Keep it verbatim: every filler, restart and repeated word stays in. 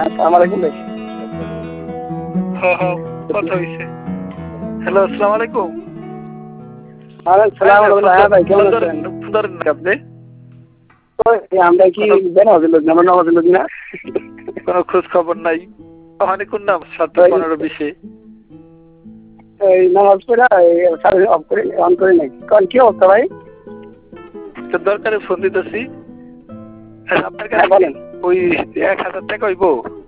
আমার আলাইকুম ভাই। হ্যাঁ হ্যাঁ কথা হয়েছে। হ্যালো আসসালামু আলাইকুম। হ্যাঁ ভাই কেমন আছেন? আপনি আমরা কি নামাজের লোক আমরা নামাজের লোক না? কোনো খোঁজ খবর নাই। ওখানে কোন নাম সাতটা পনেরো বিশে এই নামাজ পড়ে অফ করে অন করে নাই। কারণ কি অবস্থা ভাই? তো দরকারে ফোন দিতেছি। আপনার হ্যাঁ কাছে বলেন। ওই এক হাজার টাকা হইব।